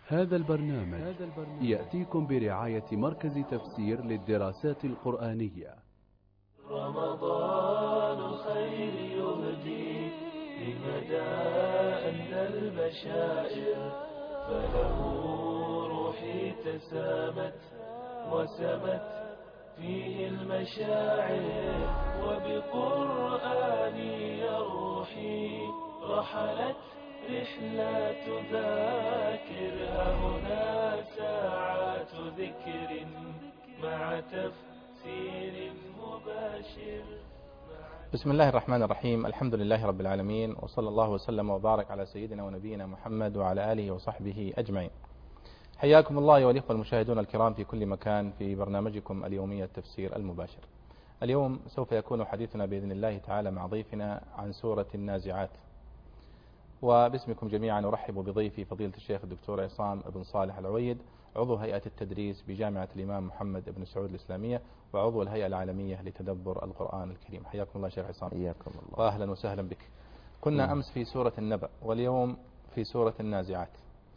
هذا البرنامج يأتيكم برعاية مركز تفسير للدراسات القرآنية. رمضان خير يهدي لمدى أن البشائر، فله روحي تسامت وسمت فيه المشاعر، وبقرآني روحي رحلت رحلة ذاكر. هنا ساعات ذكر مع تفسير مباشر. بسم الله الرحمن الرحيم. الحمد لله رب العالمين، وصلى الله وسلم وبارك على سيدنا ونبينا محمد وعلى آله وصحبه أجمعين. حياكم الله أيها الإخوة المشاهدون الكرام في كل مكان في برنامجكم اليومي التفسير المباشر. اليوم سوف يكون حديثنا بإذن الله تعالى مع ضيفنا عن سورة النازعات، وباسمكم جميعا أرحب بضيفي فضيلة الشيخ الدكتور عصام بن صالح العويد، عضو هيئة التدريس بجامعة الإمام محمد بن سعود الإسلامية، وعضو الهيئة العالمية لتدبر القرآن الكريم. حياكم الله شيخ عصام. حياكم الله وأهلا وسهلا بك. كنا أمس في سورة النبأ واليوم في سورة النازعات،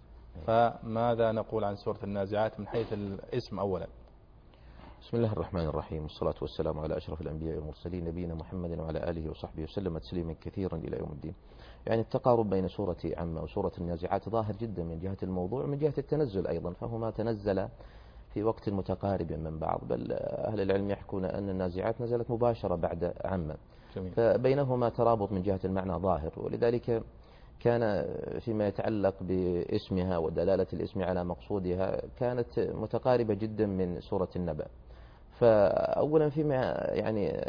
فماذا نقول عن سورة النازعات من حيث الاسم أولا؟ بسم الله الرحمن الرحيم، والصلاة والسلام على أشرف الأنبياء والمرسلين نبينا محمد وعلى آله وصحبه وسلم تسليما كثيرا إلى يوم الدين. يعني التقارب بين سورة عامة وسورة النازعات ظاهر جدا من جهة الموضوع ومن جهة التنزل أيضا، فهما تنزل في وقت متقارب من بعض، بل أهل العلم يحكون أن النازعات نزلت مباشرة بعد عامة، فبينهما ترابط من جهة المعنى ظاهر، ولذلك كان فيما يتعلق باسمها ودلالة الاسم على مقصودها كانت متقاربة جدا من سورة النبأ. فأولا فيما يعني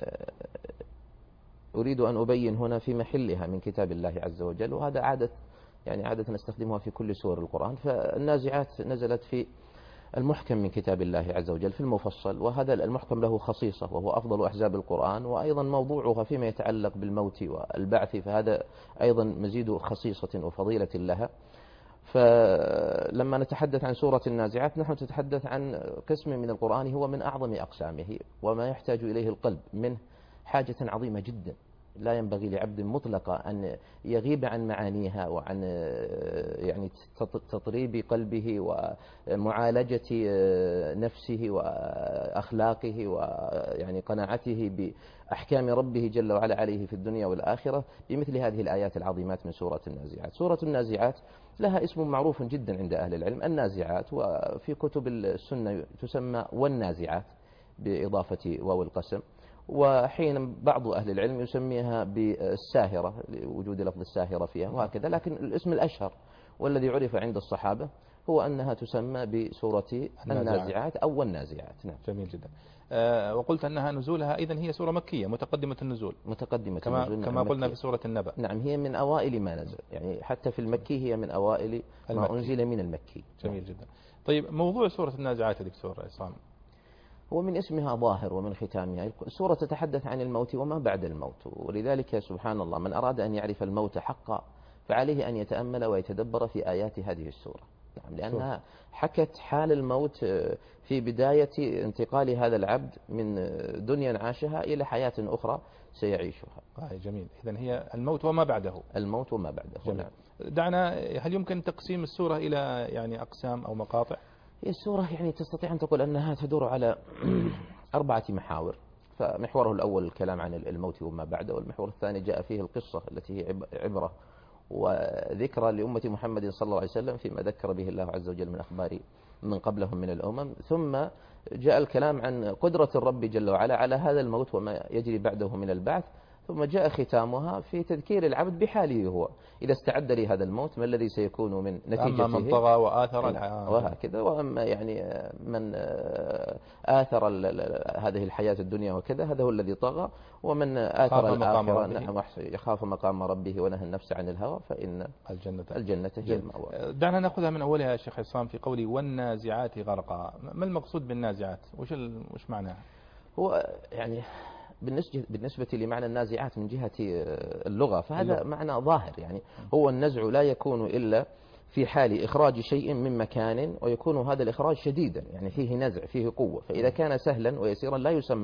أريد أن أبين هنا في محلها من كتاب الله عز وجل، وهذا عادة نستخدمها في كل سور القرآن. فالنازعات نزلت في المحكم من كتاب الله عز وجل في المفصل، وهذا المحكم له خصيصة وهو أفضل أحزاب القرآن، وأيضا موضوعها فيما يتعلق بالموت والبعث، فهذا أيضا مزيد خصيصة وفضيلة لها. فلما نتحدث عن سورة النازعات نحن نتحدث عن قسم من القرآن هو من أعظم أقسامه، وما يحتاج إليه القلب منه حاجة عظيمة جدا، لا ينبغي لعبد مطلقا أن يغيب عن معانيها وعن يعني تطريب قلبه ومعالجة نفسه وأخلاقه ويعني قناعته بأحكام ربه جل وعلا عليه في الدنيا والآخرة بمثل هذه الآيات العظيمات من سورة النازعات. سورة النازعات لها اسم معروف جدا عند أهل العلم، النازعات، وفي كتب السنة تسمى والنازعات بإضافة واو القسم، وحين بعض أهل العلم يسميها بالساهرة لوجود لفظ الساهرة فيها وهكذا، لكن الاسم الأشهر والذي عرف عند الصحابة هو أنها تسمى بسورة النازعات أو النازعات. نعم. جميل جدا. وقلت أنها نزولها أيضا هي سورة مكية متقدمة النزول، النزول كما قلنا في سورة النبأ. نعم، هي من أوائل ما نزل، يعني حتى في المكي هي من أوائل ما أنزل من المكي. جميل جدا. طيب موضوع سورة النازعات دكتور عصام؟ هو من اسمها ظاهر ومن ختامها السورة تتحدث عن الموت وما بعد الموت، ولذلك سبحان الله من أراد أن يعرف الموت حقا فعليه أن يتأمل ويتدبر في آيات هذه السورة. نعم، لأنها حكت حال الموت في بداية انتقال هذا العبد من دنيا عاشها إلى حياة أخرى سيعيشها. جميل. إذن هي الموت وما بعده. الموت وما بعده. جميل. دعنا، هل يمكن تقسيم السورة إلى يعني أقسام أو مقاطع؟ هي السورة يعني تستطيع أن تقول أنها تدور على 4 محاور. فمحوره الأول الكلام عن الموت وما بعده، والمحور الثاني جاء فيه القصة التي هي عبرة وذكرى لأمة محمد صلى الله عليه وسلم فيما ذكر به الله عز وجل من أخبار من قبلهم من الأمم، ثم جاء الكلام عن قدرة الرب جل وعلا على هذا الموت وما يجري بعده من البعث، ثم جاء ختامها في تذكير العبد بحاله هو إذا استعد لهذا الموت ما الذي سيكون من نتيجته، أما من طغى وآثر الحياة وهكذا، وأما يعني من آثر هذه الحياة الدنيا وكذا هذا هو الذي طغى، ومن آثر الآخرة نعم يخاف مقام ربه ونهى النفس عن الهوى فإن الجنة هي المأوى. دعنا نأخذها من أولها يا شيخ عصام في قولي والنازعات غرقا. ما المقصود بالنازعات؟ وش معناها؟ هو يعني بالنسبة لمعنى النازعات من جهة اللغة فهذا معنى ظاهر، يعني هو النزع لا يكون إلا في حال إخراج شيء من مكان، ويكون هذا الإخراج شديدا يعني فيه نزع فيه قوة، فإذا كان سهلا ويسيرا لا يسمى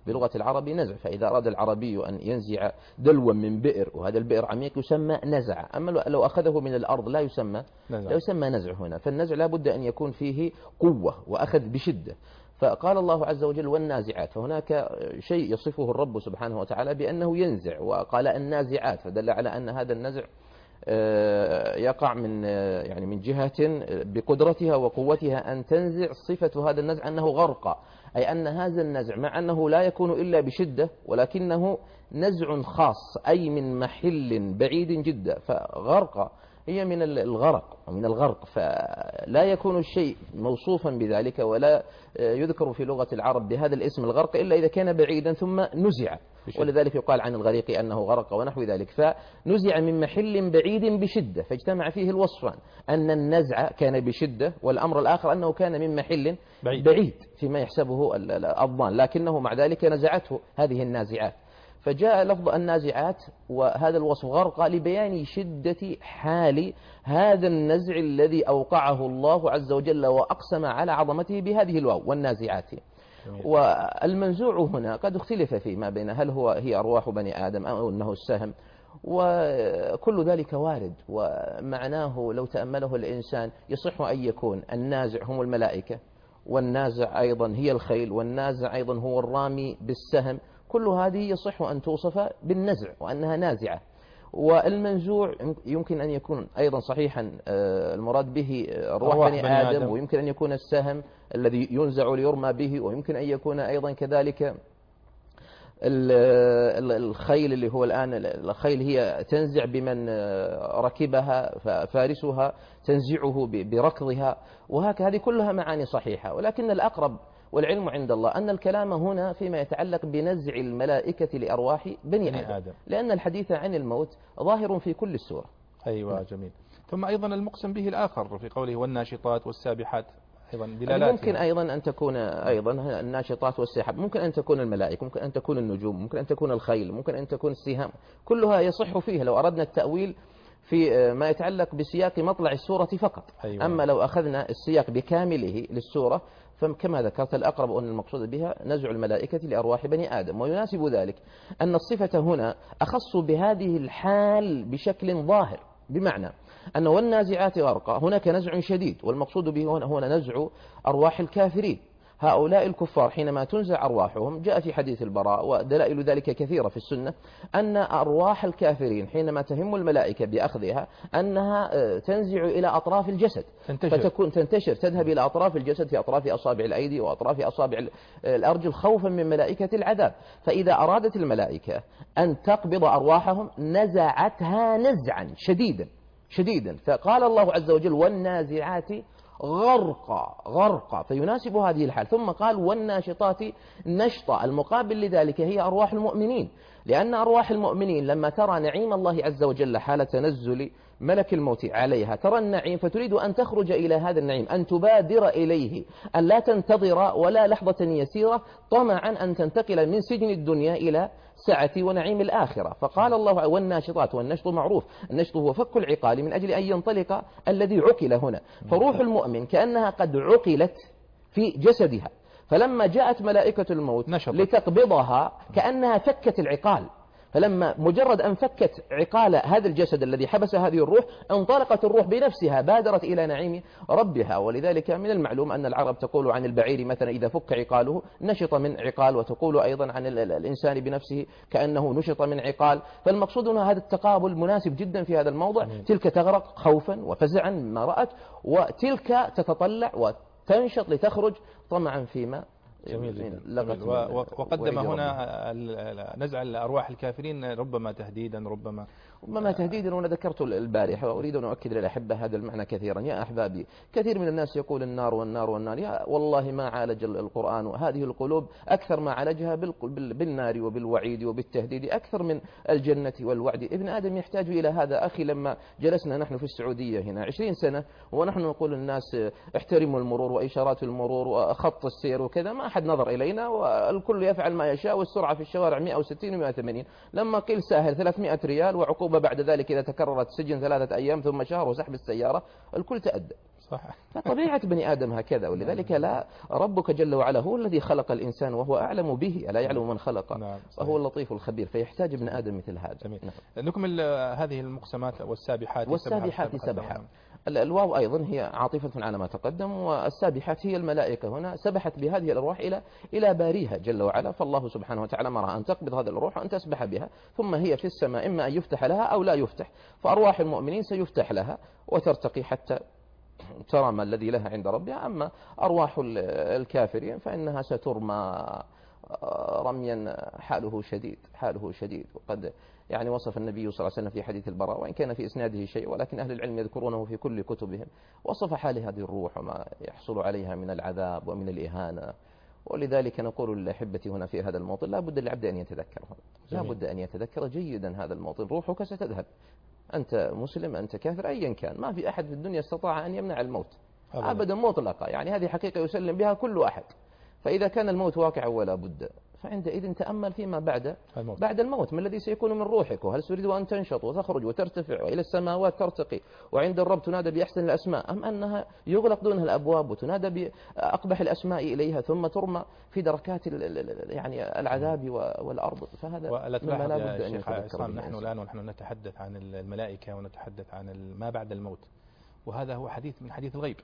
بلغة العرب نزع. فإذا أراد العربي أن ينزع دلوا من بئر وهذا البئر عميق يسمى نزع. أما لو أخذه من الأرض لا يسمى نزع هنا. فالنزع لا بد أن يكون فيه قوة وأخذ بشدة. فقال الله عز وجل والنازعات، فهناك شيء يصفه الرب سبحانه وتعالى بأنه ينزع، وقال النازعات، فدل على أن هذا النزع يقع من جهة بقدرتها وقوتها أن تنزع. صفة هذا النزع أنه غرق، أي أن هذا النزع مع أنه لا يكون إلا بشدة ولكنه نزع خاص، أي من محل بعيد جدا. فغرق هي من الغرق ومن الغرق، فلا يكون الشيء موصوفا بذلك ولا يذكر في لغة العرب بهذا الاسم الغرق إلا إذا كان بعيدا ثم نزع، ولذلك يقال عن الغريق أنه غرق ونحو ذلك. فنزع من محل بعيد بشدة، فاجتمع فيه الوصفان، أن النزع كان بشدة، والأمر الآخر أنه كان من محل بعيد فيما يحسبه الظان، لكنه مع ذلك نزعته هذه النازعات. فجاء لفظ النازعات وهذا الوصف غرق لبيان شدة حال هذا النزع الذي أوقعه الله عز وجل وأقسم على عظمته بهذه الواو والنازعات. والمنزوع هنا قد اختلف فيه ما بين هل هي أرواح بني آدم أو أنه السهم، وكل ذلك وارد، ومعناه لو تأمله الإنسان يصح أن يكون النازع هم الملائكة، والنازع أيضا هي الخيل، والنازع أيضا هو الرامي بالسهم. كل هذه يصح أن توصف بالنزع وأنها نازعة. والمنزوع يمكن أن يكون أيضا صحيحا المراد به أرواح بني آدم، ويمكن أن يكون السهم الذي ينزع ليرمى به، ويمكن أن يكون أيضا كذلك الخيل اللي هو الآن الخيل هي تنزع بمن ركبها، ففارسها تنزعه بركضها، وهكذا. هذه كلها معاني صحيحة، ولكن الأقرب والعلم عند الله أن الكلام هنا فيما يتعلق بنزع الملائكة لأرواح بني آدم، لأن الحديث عن الموت ظاهر في كل السورة. أيوة جميل. ثم أيضا المقسم به الآخر في قوله والناشطات والسابحات أيضا دلالات، ممكن أيضا أن تكون أيضا الناشطات والسحاب، ممكن أن تكون الملائكة، ممكن أن تكون النجوم، ممكن أن تكون الخيل، ممكن أن تكون السهام، كلها يصح فيها لو أردنا التأويل في ما يتعلق بسياق مطلع السورة فقط. أيوة. أما لو أخذنا السياق بكامله للسورة فكما ذكرت الأقرب أن المقصود بها نزع الملائكة لأرواح بني آدم. ويناسب ذلك أن الصفة هنا أخص بهذه الحال بشكل ظاهر، بمعنى أن والنازعات غرقا هناك نزع شديد، والمقصود به هنا نزع أرواح الكافرين. هؤلاء الكفار حينما تنزع أرواحهم جاء في حديث البراء ودلائل ذلك كثيرة في السنة، أن أرواح الكافرين حينما تهم الملائكة بأخذها أنها تنزع إلى أطراف الجسد، تنتشر تذهب إلى أطراف الجسد، في أطراف أصابع الأيدي وأطراف أصابع الأرجل، خوفا من ملائكة العذاب. فإذا أرادت الملائكة أن تقبض أرواحهم نزعتها نزعا شديدا. فقال الله عز وجل والنازعات غرقا، فيناسب هذه الحال. ثم قال والناشطات نشطا، المقابل لذلك هي أرواح المؤمنين، لأن أرواح المؤمنين لما ترى نعيم الله عز وجل حال تنزل ملك الموت عليها، ترى النعيم فتريد أن تخرج إلى هذا النعيم، أن تبادر إليه، أن لا تنتظر ولا لحظة يسيرة طمعا أن تنتقل من سجن الدنيا إلى سعة ونعيم الآخرة. فقال الله والناشطات، والنشط معروف، النشط هو فك العقال من أجل أن ينطلق الذي عقل هنا. فروح المؤمن كأنها قد عقلت في جسدها، فلما جاءت ملائكة الموت لتقبضها كأنها فكت العقال، فلما مجرد أن فكت عقال هذا الجسد الذي حبس هذه الروح انطلقت الروح بنفسها، بادرت إلى نعيم ربها. ولذلك من المعلوم أن العرب تقول عن البعير مثلا إذا فك عقاله نشط من عقال، وتقول أيضا عن الإنسان بنفسه كأنه نشط من عقال. فالمقصود هنا هذا التقابل مناسب جدا في هذا الموضع. تلك تغرق خوفا وفزعا ما رأت، وتلك تتطلع وتنشط لتخرج طمعا فيما جميل جدا. وقدم هنا نزع الأرواح الكافرين ربما تهديدا، ربما تهديدا. وأنا ذكرت البارحة وأريد أن أؤكد للأحبة هذا المعنى كثيرا. يا أحبابي، كثير من الناس يقول النار والنار والنار، يا والله ما عالج القرآن وهذه القلوب أكثر ما عالجها بالنار وبالوعيد وبالتهديد أكثر من الجنة والوعد. ابن آدم يحتاج إلى هذا. أخي لما جلسنا نحن في السعودية هنا 20 سنة ونحن نقول للناس احترموا المرور وإشارات المرور وخط السير وكذا، ما أحد نظر إلينا والكل يفعل ما يشاء، والسرعة في الشوارع 160 و180. لما قيل ساهل 300 ريال وعقوبة بعد ذلك إذا تكررت سجن 3 أيام ثم شهر وسحب السيارة، الكل تأدى. صح. فطبيعة بني آدم هكذا، ولذلك لا ربك جل وعلا هو الذي خلق الإنسان وهو أعلم به، ألا يعلم من خلق وهو اللطيف الخبير، فيحتاج ابن آدم مثل هذا. جميل. نكمل هذه المقسمات والسابحات سبحا. الواو أيضا هي عاطفة على ما تقدم، والسابحات هي الملائكة هنا سبحت بهذه الأرواح إلى باريها جل وعلا، فالله سبحانه وتعالى أمرها أن تقبض هذه الأرواح وأن تسبح بها، ثم هي في السماء إما أن يفتح لها أو لا يفتح، فأرواح المؤمنين سيفتح لها وترتقي حتى ترى ما الذي لها عند ربها. أما أرواح الكافرين فإنها سترمى رميا حاله شديد. وقد يعني وصف النبي صلى الله عليه وسلم في حديث البراء، وإن كان في إسناده شيء ولكن أهل العلم يذكرونه في كل كتبهم، وصف حال هذه الروح وما يحصل عليها من العذاب ومن الإهانة. ولذلك نقول لأحبتي هنا في هذا الموطن لا بد للعبد أن يتذكرها، لا بد أن يتذكر جيدا هذا الموطن. روحك ستذهب، أنت مسلم أنت كافر أيا كان، ما في أحد في الدنيا استطاع أن يمنع الموت أبدا مطلقا، يعني هذه حقيقة يسلم بها كل أحد. فإذا كان الموت واقع ولا بد، فعندئذ تأمل فيما بعد الموت، ما الذي سيكون من روحك، وهل تريد أن تنشط وتخرج وترتفع وإلى السماوات ترتقي وعند الرب تنادى بأحسن الأسماء، أم أنها يغلق دونها الأبواب وتنادى بأقبح الأسماء إليها ثم ترمى في دركات يعني العذاب والأرض. فهذا مما لا بد أن يتذكر. نحن الآن ونحن نتحدث عن الملائكة ونتحدث عن ما بعد الموت، وهذا هو حديث من حديث الغيب.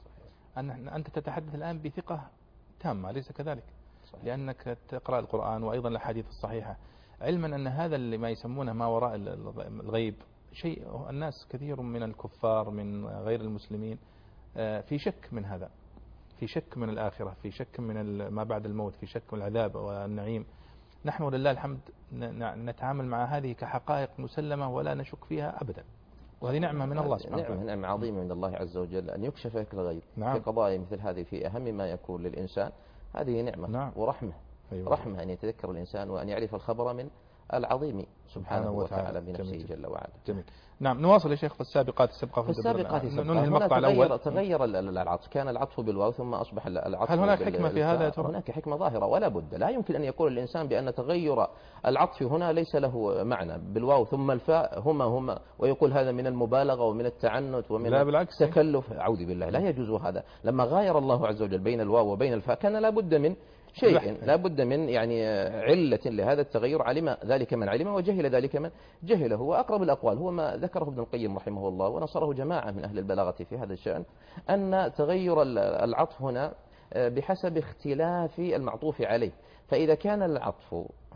أنت تتحدث الآن بثقة تامة، أليس كذلك؟ لأنك تقرأ القرآن وأيضا الأحاديث الصحيحة، علما أن هذا اللي ما يسمونه ما وراء الغيب شيء الناس كثير من الكفار من غير المسلمين في شك من هذا، في شك من الآخرة، في شك من ما بعد الموت، في شك من العذاب والنعيم. نحن لله الحمد نتعامل مع هذه كحقائق مسلمة ولا نشك فيها أبدا، وهذه نعمة من الله سبحانه وتعالى، نعمة عظيمة من الله عز وجل أن يكشف لك الغيب في قضايا مثل هذه في أهم ما يكون للإنسان. هذه نعمة ورحمة. رحمة أن يتذكر الإنسان وأن يعرف الخبر من العظيم سبحانه وتعالى بنفسه جل وعلا. جميل. نعم، نواصل يا شيخ. في السابقات ننهي المقطع الأول. تغير العطف، كان العطف بالواو ثم أصبح العطف. هل هناك حكمة في هذا؟ هناك حكمة ظاهرة ولا بد، لا يمكن أن يقول الإنسان بأن تغير العطف هنا ليس له معنى بالواو ثم الفاء هما ويقول هذا من المبالغة ومن التعنت ومن التكلف. أعوذ بالله، لا يجوز هذا. لما غاير الله عز وجل بين الواو وبين الفاء كان لا بد من شيء، لا بد من يعني علة لهذا التغير، علم ذلك من علم وجهل ذلك من جهله. وأقرب الأقوال هو ما ذكره ابن القيم رحمه الله ونصره جماعة من أهل البلاغة في هذا الشأن، أن تغير العطف هنا بحسب اختلاف المعطوف عليه. فإذا كان العطف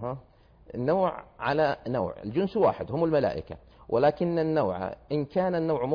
نوع على نوع، الجنس واحد هم الملائكة، ولكن النوع إن كان النوع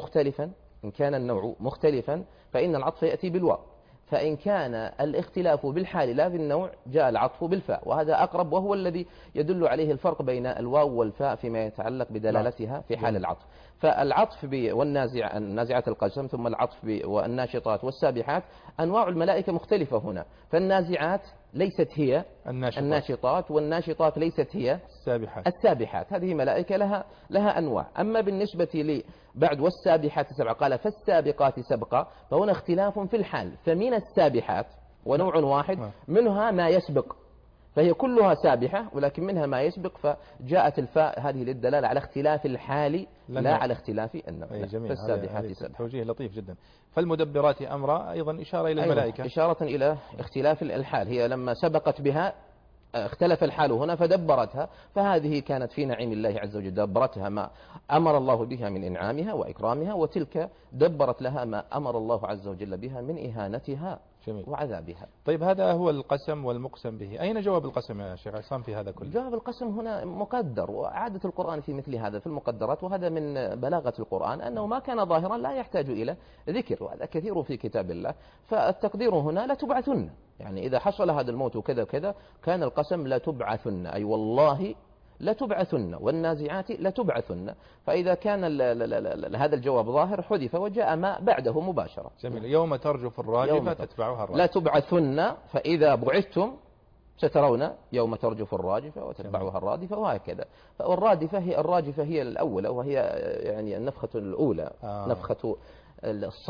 مختلفا فإن العطف يأتي بالواو، فإن كان الاختلاف بالحال لا بالنوع جاء العطف بالفاء، وهذا أقرب وهو الذي يدل عليه الفرق بين الواو والفاء فيما يتعلق بدلالتها في حال العطف. فالعطف والنازعات القسم ثم العطف والناشطات والسابحات أنواع الملائكة مختلفة هنا، فالنازعات ليست هي الناشطات والناشطات ليست هي السابحات. هذه ملائكة لها أنواع. أما بالنسبة لي بعد والسابحات سبقا قال فالسابقات سبقا، فهنا اختلاف في الحال، فمن السابحات ونوع واحد منها ما يسبق، فهي كلها سابحة ولكن منها ما يسبق، فجاءت الفاء هذه للدلالة على اختلاف الحال لا على اختلاف النوع. فالسابحات سبقا، توجيه لطيف جدا. فالمدبرات أمرا أيضا إشارة إلى الملائكة، إشارة إلى اختلاف الحال. هي لما سبقت بها اختلف الحال هنا فدبرتها، فهذه كانت في نعيم الله عز وجل، دبرتها ما أمر الله بها من إنعامها وإكرامها، وتلك دبرت لها ما أمر الله عز وجل بها من إهانتها وعذابها. طيب هذا هو القسم والمقسم به، أين جواب القسم يا شيخ عصام في هذا كله؟ جواب القسم هنا مقدر، وعادة القرآن في مثل هذا في المقدرات، وهذا من بلاغة القرآن أنه ما كان ظاهرا لا يحتاج إلى ذكر، وهذا كثير في كتاب الله. فالتقدير هنا لتبعثن، يعني إذا حصل هذا الموت وكذا وكذا كان القسم لتبعثن، أي والله لتبعثن والنازعات لتبعثن. فإذا كان هذا الجواب ظاهر حذف وجاء ما بعده مباشرة. جميل. يوم ترجف الراجفة تتبعها الرادفة. لتبعثن فإذا بعثتم سترون يوم ترجف الراجفة وتتبعها الرادفة، وهكذا. الراجفة هي الأولى، وهي يعني النفخة الأولى، نفخة الصعق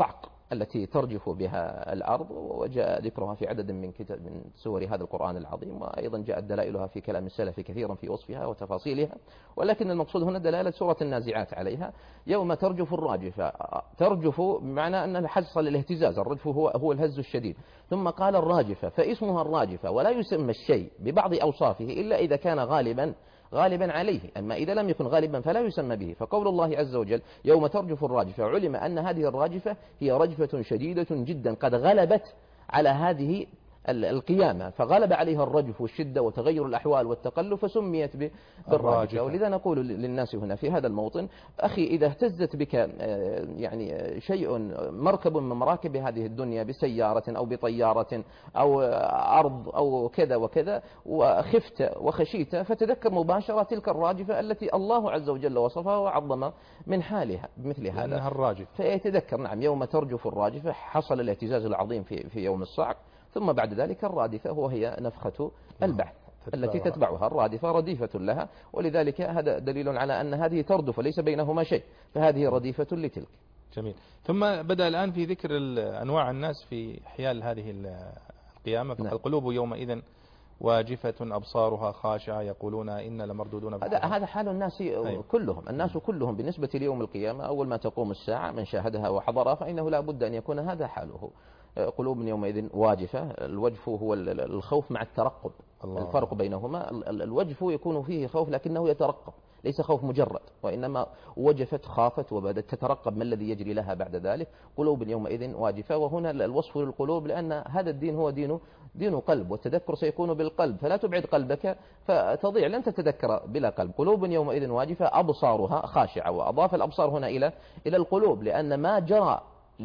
التي ترجف بها الأرض، وجاء ذكرها في عدد من سور هذا القرآن العظيم، وأيضا جاءت دلائلها في كلام السلف كثيرا في وصفها وتفاصيلها، ولكن المقصود هنا دلالة سورة النازعات عليها. يوم ترجف الراجفة، ترجف بمعنى أن حصل الاهتزاز، الرجف هو الهز الشديد، ثم قال الراجفة، فاسمها الراجفة، ولا يسمى الشيء ببعض أوصافه إلا إذا كان غالبا عليه، أما إذا لم يكن غالبا فلا يسمى به. فقول الله عز وجل يوم ترجف الراجفة، علم أن هذه الراجفة هي رجفة شديدة جدا قد غلبت على هذه القيامة، فغلب عليها الرجف والشدة وتغير الأحوال والتقلب، فسميت بالراجفة. ولذا نقول للناس هنا في هذا الموطن: أخي، إذا اهتزت بك يعني شيء مركب من مراكب هذه الدنيا، بسيارة أو بطيارة أو أرض أو كذا وكذا، وخفت وخشيت، فتذكر مباشرة تلك الراجفة التي الله عز وجل وصفها وعظم من حالها بمثل هذا، لأنها الراجفة. فيتذكر نعم يوم ترجف الراجفة، حصل الاهتزاز العظيم في يوم الصعق، ثم بعد ذلك الرادفة، وهي نفخة البعث التي تتبعها. الرادفة رديفة لها، ولذلك هذا دليل على أن هذه تردف ليس بينهما شيء، فهذه رديفة لتلك. جميل. ثم بدأ الآن في ذكر أنواع الناس في حيال هذه القيامة. فالقلوب يومئذ واجفة أبصارها خاشعة يقولون إن لمردودون. هذا حال الناس كلهم. الناس كلهم بالنسبة ليوم القيامة، أول ما تقوم الساعة من شاهدها وحضرها فإنه لا بد أن يكون هذا حاله. قلوب يومئذ واجفة. الوجف هو الخوف مع الترقب. الفرق بينهما: الوجف يكون فيه خوف لكنه يترقب، ليس خوف مجرد، وإنما وجفت، خافت، وبدت تترقب ما الذي يجري لها بعد ذلك. قلوب يومئذ واجفة. وهنا الوصف للقلوب، لأن هذا الدين هو دين قلب، والتذكر سيكون بالقلب، فلا تبعد قلبك فتضيع، لن تتذكر بلا قلب. قلوب يومئذ واجفة أبصارها خاشعة. وأضاف الأبصار هنا إلى القلوب، لأن ما جرى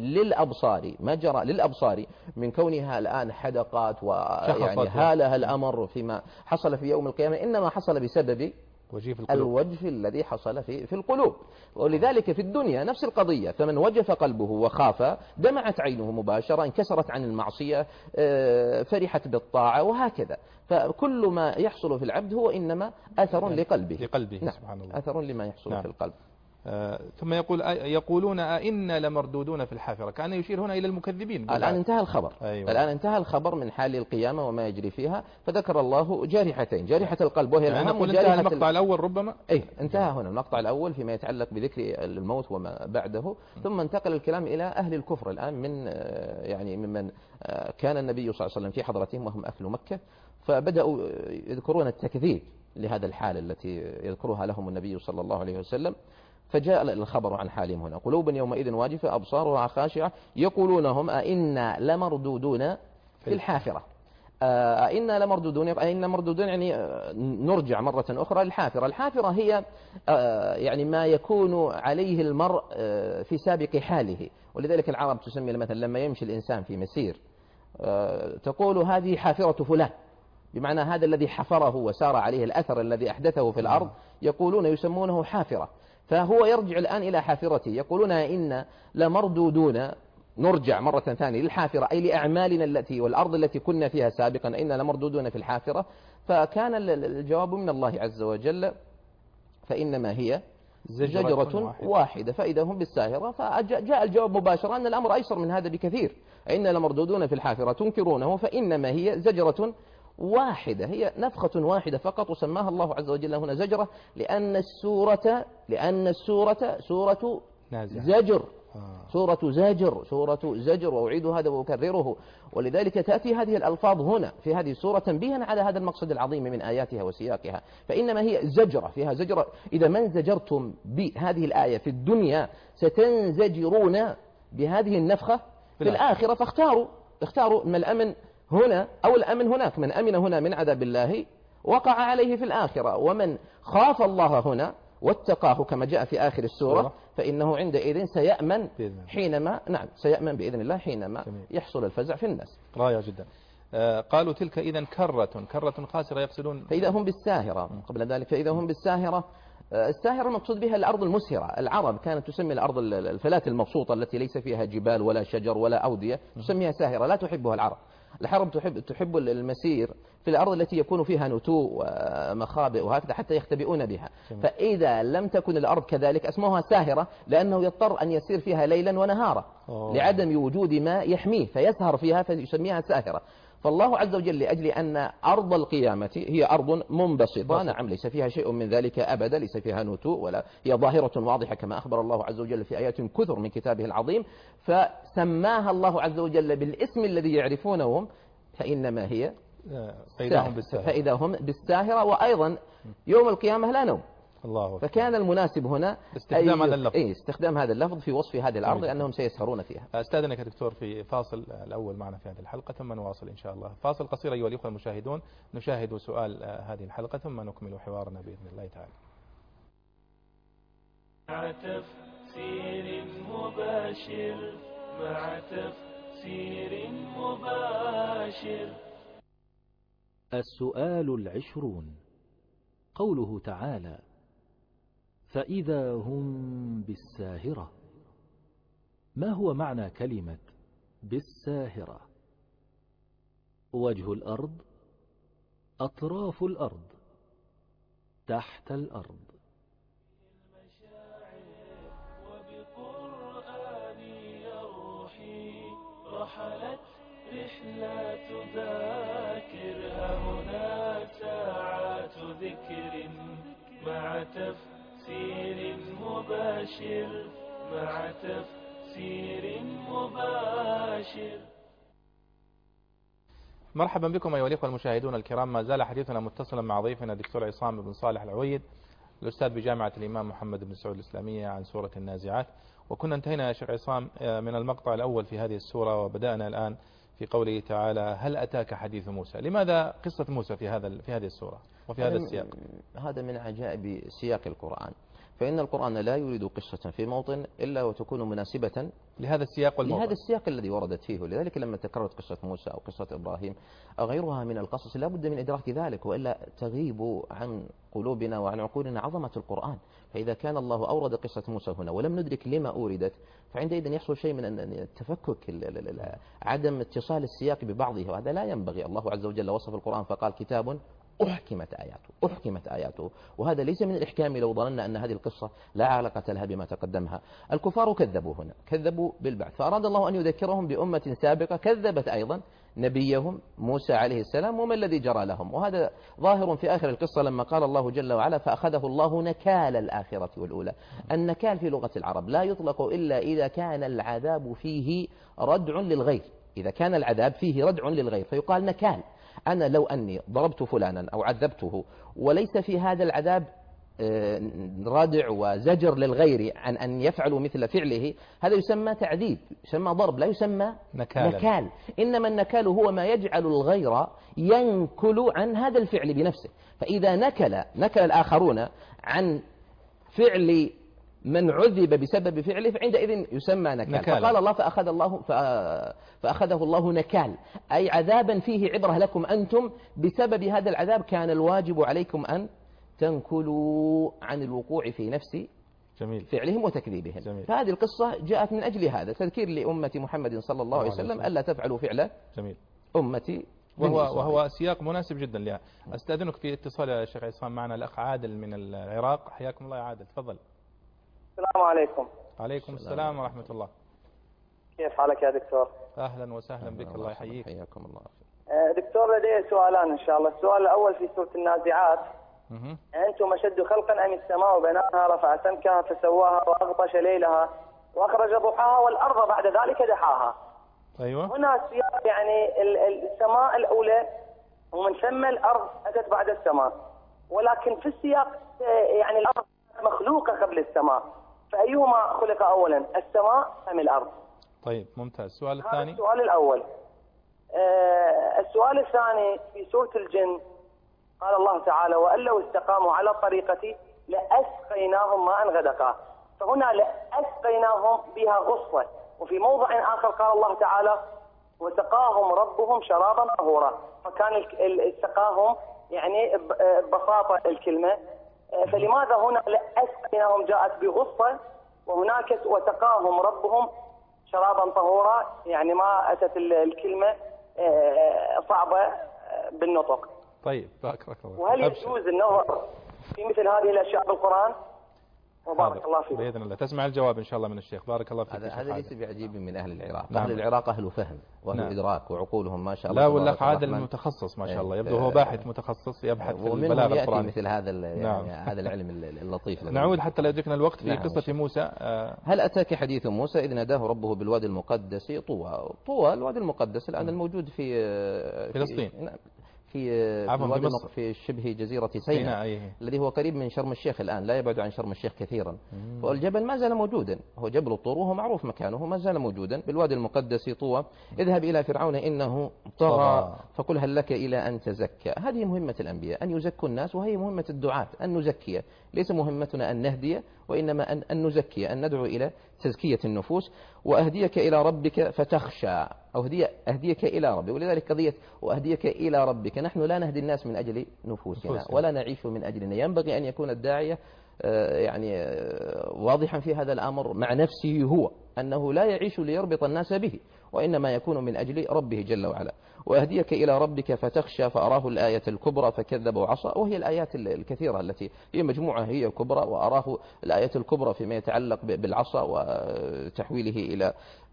للأبصار من كونها الآن حدقات ويعني هالها الأمر فيما حصل في يوم القيامة، إنما حصل بسبب الوجف الذي حصل في القلوب. ولذلك في الدنيا نفس القضية، فمن وجف قلبه وخاف دمعت عينه مباشرة، انكسرت عن المعصية، فرحت بالطاعة، وهكذا. فكل ما يحصل في العبد هو إنما أثر لقلبه. نعم. سبحان الله. أثر لما يحصل في القلب. ثم يقولون أئنا لمردودون في الحافرة، كان يشير هنا إلى المكذبين. الآن انتهى الخبر. أيوة. الآن انتهى الخبر من حال القيامة وما يجري فيها، فذكر الله جارحتين: جارحة القلب وهي الأهم، انتهى المقطع الأول ربما. انتهى هنا المقطع الأول فيما يتعلق بذكر الموت وما بعده، ثم انتقل الكلام إلى أهل الكفر الآن، من يعني ممن كان النبي صلى الله عليه وسلم في حضرتهم وهم أهل مكة، فبدأوا يذكرون التكذيب لهذا الحال التي يذكرها لهم النبي صلى الله عليه وسلم. فجاء الخبر عن حالهم هنا: قلوب يومئذ واجفة أبصارها خاشعة يقولون هم أئنا لمردودون في الحافرة. أئنا لمردودون، أئنا مردودون يعني نرجع مرة أخرى للحافرة. الحافرة هي يعني ما يكون عليه المرء في سابق حاله، ولذلك العرب تسمي مثلا لما يمشي الإنسان في مسير تقول هذه حافرة فلان، بمعنى هذا الذي حفره وسار عليه الأثر الذي أحدثه في الأرض، يقولون يسمونه حافرة. فهو يرجع الآن إلى حافرته، يقولون إن لمردودون، نرجع مرة ثانية للحافرة، أي لأعمالنا التي والأرض التي كنا فيها سابقا، إن لمردودون في الحافرة. فكان الجواب من الله عز وجل: فإنما هي زجرة واحدة فإذا هم بالساهرة. فجاء الجواب مباشرة أن الأمر أيسر من هذا بكثير: إن لمردودون في الحافرة تنكرونه، فإنما هي زجرة واحدة، هي نفخة واحدة فقط، وسماها الله عز وجل هنا زجرة لأن السورة سورة زجر، سورة زجر، وأعيد هذا وأكرره. ولذلك تأتي هذه الألفاظ هنا في هذه السورة تنبيها على هذا المقصد العظيم من آياتها وسياقها. فإنما هي زجرة، فيها زجرة. إذا ما انزجرتم بهذه الآية في الدنيا ستنزجرون بهذه النفخة في الآخرة. فاختاروا من الأمن هنا أو الأمن هناك. من أمن هنا من عذاب الله وقع عليه في الآخرة، ومن خاف الله هنا واتقاه كما جاء في آخر السورة فإنه عندئذ سيأمن حينما سيأمن بإذن الله حينما يحصل الفزع في الناس. رائع جدا. قالوا تلك إذا كرة خاسرة، يقصدون فإذا هم بالساهرة. قبل ذلك فإذا هم بالساهرة الساهرة المقصود بها الأرض المسهرة. العرب كانت تسمي الأرض الفلاة المبسوطة التي ليس فيها جبال ولا شجر ولا أودية تسميها ساهرة، لا تحبها العرب. العرب تحب المسير في الأرض التي يكون فيها نتوء ومخابئ وهكذا حتى يختبئون بها. فإذا لم تكن الأرض كذلك اسمها ساهرة، لأنه يضطر أن يسير فيها ليلا ونهارا لعدم وجود ماء يحميه فيسهر فيها فيسميها ساهرة. فالله عز وجل لأجل أن أرض القيامة هي أرض منبسطة، نعم ليس فيها شيء من ذلك أبدا، ليس فيها نتوء ولا هي ظاهرة واضحة كما أخبر الله عز وجل في آيات كثر من كتابه العظيم، فسماها الله عز وجل بالاسم الذي يعرفونه، فإنما هي فإذا هم بالساهرة. وأيضا يوم القيامة لا نوم. الله. فكان المناسب هنا استخدام هذا اللفظ. استخدام هذا اللفظ في وصف هذه الأرض لأنهم سيسهرون فيها. أستاذنك يا دكتور في فاصل الأول معنا في هذه الحلقة ثم نواصل إن شاء الله. فاصل قصير أيها الأخوة المشاهدون، نشاهد سؤال هذه الحلقة ثم نكمل حوارنا بإذن الله تعالى. مع تفسير مباشر، مع تفسير مباشر. السؤال 20. قوله تعالى: فإذا هم بالساهرة، ما هو معنى كلمة بالساهرة؟ وجه الأرض، أطراف الأرض، تحت الأرض. وبقرآني روحي رحلت رحلة ذاكرها، هنا ساعات ذكر مع تفسير مباشر، مع تفسير مباشر. مرحبا بكم أيها الأخوة المشاهدون الكرام، ما زال حديثنا متصلا مع ضيفنا الدكتور عصام بن صالح العويد، الأستاذ بجامعة الإمام محمد بن سعود الإسلامية، عن سورة النازعات. وكنا انتهينا يا شيخ عصام من المقطع الأول في هذه السورة، وبدأنا الآن في قوله تعالى: هل أتاك حديث موسى؟ لماذا قصة موسى في هذه السورة وفي هذا السياق؟ هذا من عجائب سياق القرآن، فإن القرآن لا يريد قصة في موطن إلا وتكون مناسبة لهذا السياق والموضوع، لهذا السياق الذي وردت فيه. ولذلك لما تكررت قصة موسى أو قصة إبراهيم أو غيرها من القصص لا بد من إدراك ذلك، وإلا تغيب عن قلوبنا وعن عقولنا عظمة القرآن. فإذا كان الله أورد قصة موسى هنا ولم ندرك لما أوردت، فعندئذ يحصل شيء من التفكك، عدم اتصال السياق ببعضه، وهذا لا ينبغي. الله عز وجل وصف القرآن فقال: كتاب أحكمت آياته، وهذا ليس من الإحكام لو ظننا أن هذه القصة لا علاقة لها بما تقدمها. الكفار كذبوا هنا، كذبوا بالبعث، فأراد الله أن يذكرهم بأمة سابقة كذبت أيضا نبيهم موسى عليه السلام وما الذي جرى لهم. وهذا ظاهر في آخر القصة لما قال الله جل وعلا: فأخذه الله نكال الآخرة والأولى. النكال في لغة العرب لا يطلق إلا إذا كان العذاب فيه ردع للغير، إذا كان العذاب فيه ردع للغير فيقال نكال. أنا لو أني ضربت فلانا أو عذبته وليس في هذا العذاب ردع وزجر للغير عن أن يفعلوا مثل فعله، هذا يسمى تعذيب، يسمى ضرب، لا يسمى نكال. إنما النكال هو ما يجعل الغير ينكل عن هذا الفعل بنفسه. فإذا نكل الآخرون عن فعل من عذب بسبب فعله فعندئذ يسمى نكال. فقال الله: فأخذه الله نكال، أي عذابا فيه عبرة لكم أنتم، بسبب هذا العذاب كان الواجب عليكم أن تنكلوا عن الوقوع في نفس فعلهم وتكذيبهم. فهذه القصة جاءت من أجل هذا، تذكير لأمة محمد صلى الله عليه وسلم ألا تفعلوا فعل أمتي، وهو سياق مناسب جدا لها. أستأذنك في اتصال يا شيخ عصام معنا الأخ عادل من العراق. حياكم الله يا عادل، تفضل. السلام عليكم. عليكم السلام ورحمة الله. كيف حالك يا دكتور؟ أهلا وسهلا بك، الله يحييك. حياكم الله. دكتور لدي سؤالان إن شاء الله. السؤال الأول في سورة النازعات: أنتم أشد خلقا أم السماء بناها رفع سمكها فسواها وأغطش ليلها وأخرج ضحاها والأرض بعد ذلك دحاها. أيوة. هنا سياق يعني السماء الأولى ومن ثم الأرض أتت بعد السماء، ولكن في السياق يعني الأرض مخلوقة قبل السماء، فأيهما خلق أولا، السماء أم الأرض؟ طيب ممتاز. السؤال الثاني. السؤال الأول. السؤال الثاني في سورة الجن قال الله تعالى: وأن لو استقاموا على الطريقة لأسقيناهم ماء غدقا. فهنا لأسقيناهم بها غصة، وفي موضع آخر قال الله تعالى: وسقاهم ربهم شرابا طهورا. فكان سقاهم يعني ببساطة الكلمة فلماذا هنا لأسقيناهم جاءت بغصة، وهناك وسقاهم ربهم شرابا طهورا، يعني ما أتت الكلمة صعبة بالنطق. طيب بارك الله. وهل يجوز النظر في مثل هذه الأشياء بالقرآن؟ وبارك الله فيك. بإذن الله تسمع الجواب إن شاء الله من الشيخ. بارك الله فيك. هذا ليس بعجيب من أهل العراق. نعم. أهل العراق أهل فهم وأهل إدراك وعقولهم ما شاء الله. لا والأخ عادل متخصص ما شاء الله، يبدو هو باحث متخصص يبحث في البلاغة القرآنية مثل هذا يعني هذا العلم اللطيف. نعود حتى لا يدركنا الوقت في قصة موسى. هل أتاك حديث موسى إذ ناداه ربه بالوادي المقدس طوى الوادي المقدس الآن الموجود في فلسطين، في شبه جزيرة سيناء الذي هو قريب من شرم الشيخ الآن، لا يبعد عن شرم الشيخ كثيرا. والجبل ما زال موجودا، هو جبل الطور وهو معروف مكانه، ما زال موجودا بالوادي المقدس طوى. اذهب إلى فرعون إنه طغى فقل هل لك إلى أن تزكى. هذه مهمة الأنبياء أن يزكوا الناس، وهي مهمة الدعاة أن نزكي. ليس مهمتنا أن نهدي، وإنما أن نزكي، أن ندعو إلى تزكية النفوس. وأهديك إلى ربك فتخشى، أو أهديك إلى ربك. ولذلك قضية وأهديك إلى ربك، نحن لا نهدي الناس من أجل نفوسنا ولا نعيش من أجلنا. ينبغي أن يكون الداعية يعني واضحا في هذا الأمر مع نفسه، هو أنه لا يعيش ليربط الناس به، وإنما يكون من أجل ربه جل وعلا. وأهديك إلى ربك فتخشى فأراه الآية الكبرى فكذب وعصى. وهي الآيات الكثيرة التي هي مجموعة هي كبرى، وأراه الآية الكبرى فيما يتعلق بالعصا وتحويله إلى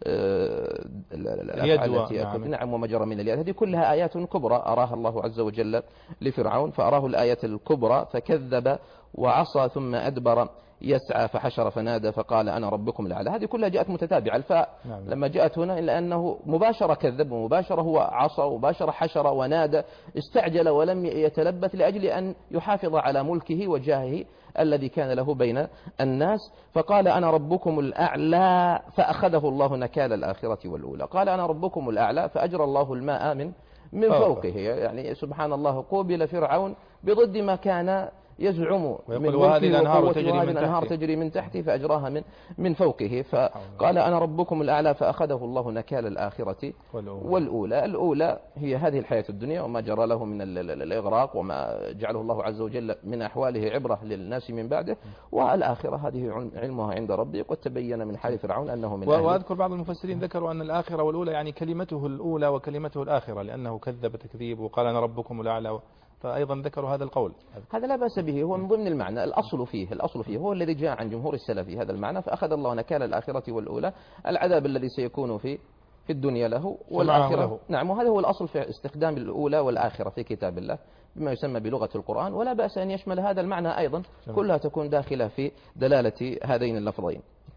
الأفعال التي نعم وما جرى من اليد. هذه كلها آيات كبرى أراها الله عز وجل لفرعون. فأراه الآية الكبرى فكذب وعصى ثم أدبر يسعى فحشر فنادى فقال أنا ربكم الأعلى. هذه كلها جاءت متتابعة. الفاء لما جاءت هنا إلا أنه مباشرة كذب ومباشرة هو عصى ومباشرة حشر ونادى، استعجل ولم يتلبث لأجل أن يحافظ على ملكه وجاهه الذي كان له بين الناس. فقال أنا ربكم الأعلى فأخذه الله نكال الآخرة والأولى. قال أنا ربكم الأعلى فأجرى الله الماء من فوقه. يعني سبحان الله، قوبل فرعون بضد ما كان يزعم من وهذه الأنهار تجري من تحته فأجراها من فوقه. فقال أنا ربكم الأعلى فأخذه الله نكال الآخرة والأولى. الأولى هي هذه الحياة الدنيا وما جرى له من الإغراق وما جعله الله عز وجل من أحواله عبرة للناس من بعده. والآخرة هذه علمها عند ربي، قد تبين من حال فرعون أنه من وأذكر بعض المفسرين ذكروا أن الآخرة والأولى يعني كلمته الأولى وكلمته الآخرة، لأنه كذب تكذيب وقال أنا ربكم الأعلى، فأيضا ذكروا هذا القول. هذا لا بأس به، هو من ضمن المعنى. الأصل فيه هو الذي جاء عن جمهور السلف هذا المعنى. فأخذ الله نكال الآخرة والأولى، العذاب الذي سيكون في الدنيا له والآخرة. نعم، وهذا هو الأصل في استخدام الأولى والآخرة في كتاب الله بما يسمى بلغة القرآن. ولا بأس أن يشمل هذا المعنى أيضا، كلها تكون داخلة في دلالة هذين اللفظين.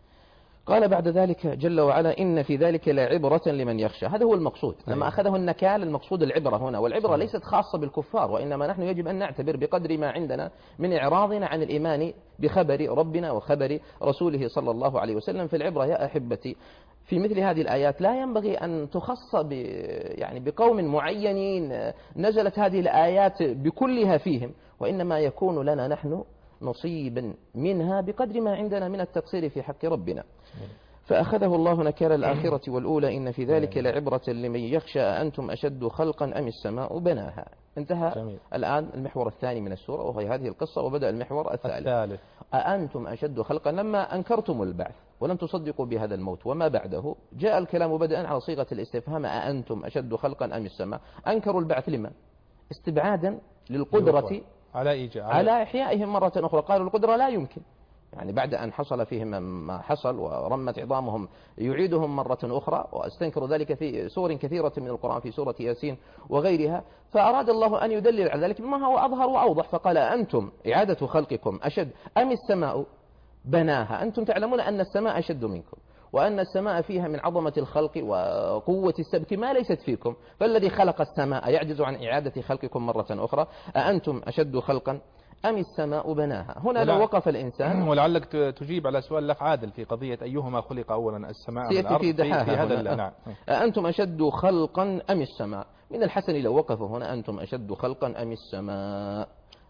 قال بعد ذلك جل وعلا إن في ذلك لعبرة لمن يخشى. هذا هو المقصود لما أخذه النكال، المقصود العبرة هنا. والعبرة ليست خاصة بالكفار، وإنما نحن يجب أن نعتبر بقدر ما عندنا من إعراضنا عن الإيمان بخبر ربنا وخبر رسوله صلى الله عليه وسلم. في العبرة يا أحبتي في مثل هذه الآيات لا ينبغي أن تخص يعني بقوم معينين نزلت هذه الآيات بكلها فيهم، وإنما يكون لنا نحن نصيبا منها بقدر ما عندنا من التقصير في حق ربنا. فأخذه الله نكال الآخرة والأولى إن في ذلك لعبرة لمن يخشى أنتم أشد خلقا أم السماء بناها. انتهى الآن المحور الثاني من السورة وهي هذه القصة، وبدأ المحور الثالث. أأنتم أشد خلقا. لما أنكرتم البعث ولم تصدقوا بهذا الموت وما بعده، جاء الكلام بدءا على صيغة الاستفهام أأنتم أشد خلقا أم السماء. أنكروا البعث لما؟ استبعادا للقدرة على إحيائهم مرة أخرى. قالوا القدرة لا يمكن، يعني بعد أن حصل فيهم ما حصل ورمت عظامهم يعيدهم مرة أخرى. واستنكروا ذلك في سور كثيرة من القرآن، في سورة ياسين وغيرها. فأراد الله أن يدلل على ذلك بما هو أظهر وأوضح، فقال أنتم إعادة خلقكم أشد أم السماء بناها. أنتم تعلمون أن السماء أشد منكم، وأن السماء فيها من عظمة الخلق وقوة السبك ما ليست فيكم، فالذي خلق السماء يعجز عن إعادة خلقكم مرة أخرى. أأنتم أشد خلقا أم السماء بناها. هنا لو وقف الإنسان، ولعلك تجيب على سؤال الأخ عادل في قضية أيهما خلق أولا السماء أم الأرض في هذا. نعم. أنتم أشد خلقا أم السماء. من الحسن لو وقف هنا أنتم أشد خلقا أم السماء،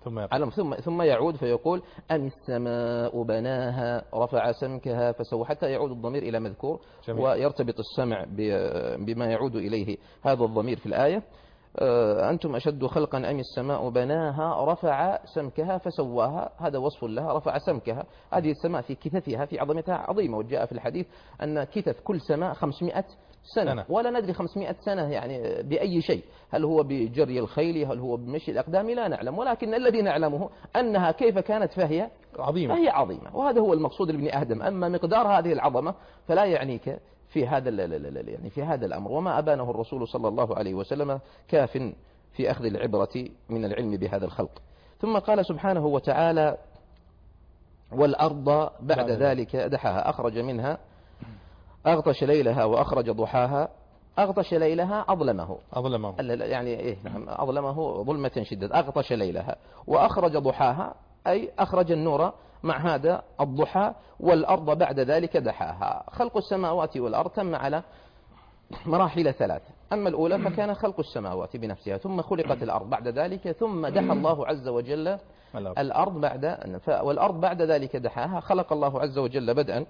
ثم يعود فيقول أم السماء بناها رفع سمكها فسوى، حتى يعود الضمير إلى مذكور. جميل. ويرتبط السمع بما يعود إليه هذا الضمير في الآية. أنتم أشد خلقا أم السماء بناها رفع سمكها فسواها، هذا وصف لها، رفع سمكها. هذه السماء في كثفها في عظمتها عظيمة، وجاء في الحديث أن كثف كل سماء 500 سنة، ولا ندري 500 سنة يعني بأي شيء، هل هو بجري الخيل، هل هو بمشي الأقدام، لا نعلم، ولكن الذي نعلمه أنها كيف كانت فهي عظيمة، فهي عظيمة، وهذا هو المقصود لابن آدم. أما مقدار هذه العظمة فلا يعنيك في هذا يعني في هذا الأمر، وما أبانه الرسول صلى الله عليه وسلم كاف في أخذ العبرة من العلم بهذا الخلق. ثم قال سبحانه وتعالى: والأرض بعد ذلك دحاها، أخرج منها، أغطش ليلها وأخرج ضحاها. أغطش ليلها أظلمه يعني إيه، نعم، أظلمه ظلمة شدة. أغطش ليلها وأخرج ضحاها، أي أخرج النور مع هذا الضحى. والأرض بعد ذلك دحاها. خلق السماوات والأرض تم على مراحل 3. أما الأولى فكان خلق السماوات بنفسها، ثم خلقت الأرض بعد ذلك، ثم دحى الله عز وجل الأرض والأرض بعد ذلك دحاها. خلق الله عز وجل بدءا،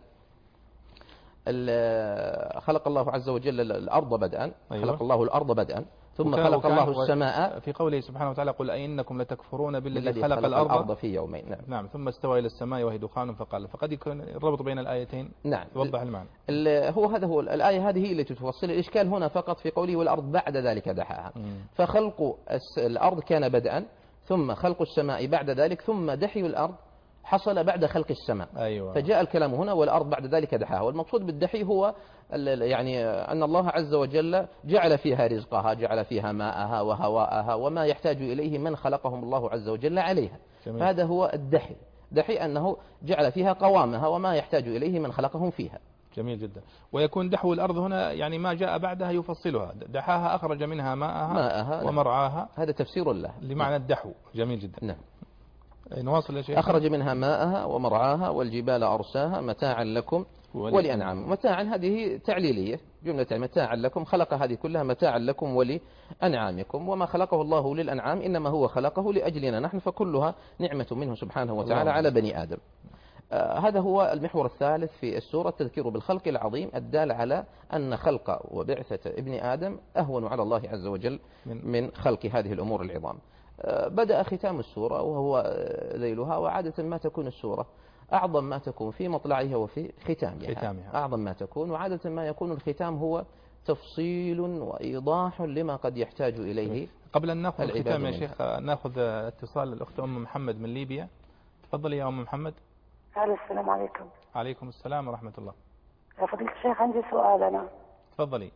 خلق الله عز وجل الأرض بدءا، خلق الله الأرض بدءا، ثم خلق الله السماء. في قوله سبحانه وتعالى: قل أئنكم لتكفرون بالذي خلق الأرض في يومين. نعم. ثم استوى إلى السماء وهي دخان فقال. فقد يكون الربط بين الآيتين. نعم، يوضح المعنى. هذا هو الآية هذه هي التي تفصل. الإشكال هنا فقط في قوله: والأرض بعد ذلك دحاها. فخلق الأرض كان بدءا، ثم خلق السماء بعد ذلك، ثم دحي الأرض حصل بعد خلق السماء. أيوة. فجاء الكلام هنا: والأرض بعد ذلك دحاها. والمقصود بالدحي هو يعني أن الله عز وجل جعل فيها رزقها، جعل فيها ماءها وهواءها وما يحتاج إليه من خلقهم الله عز وجل عليها. جميل. هذا هو الدحي. دحي أنه جعل فيها قوامها وما يحتاج إليه من خلقهم فيها. جميل جدا. ويكون دحو الأرض هنا يعني ما جاء بعدها يفصلها. دحاها أخرج منها ماءها ومرعاها. هذا تفسير له لمعنى الدحو. جميل جدا. نعم. نواصل يا شيخ. أخرج منها ماءها ومرعاها والجبال أرساها متاعا لكم ولأنعام. متاعا هذه تعليلية، جملة متاعا لكم، خلق هذه كلها متاعا لكم ولأنعامكم، وما خلقه الله للأنعام إنما هو خلقه لأجلنا نحن، فكلها نعمة منه سبحانه وتعالى على بني آدم. هذا هو المحور الثالث في السورة، التذكير بالخلق العظيم الدال على أن خلق وبعثة ابن آدم أهون على الله عز وجل من خلق هذه الأمور العظام. بدأ ختام السورة وهو ذيلها، وعادة ما تكون السورة أعظم ما تكون في مطلعها وفي ختامها. أعظم ما تكون، وعادة ما يكون الختام هو تفصيل وإيضاح لما قد يحتاج إليه. قبل أن نأخذ الختام يا شيخ، نأخذ اتصال الأخت أم محمد من ليبيا. تفضلي يا أم محمد. السلام عليكم. عليكم السلام ورحمة الله. يا فضيلة الشيخ، عندي سؤال أنا. تفضلي.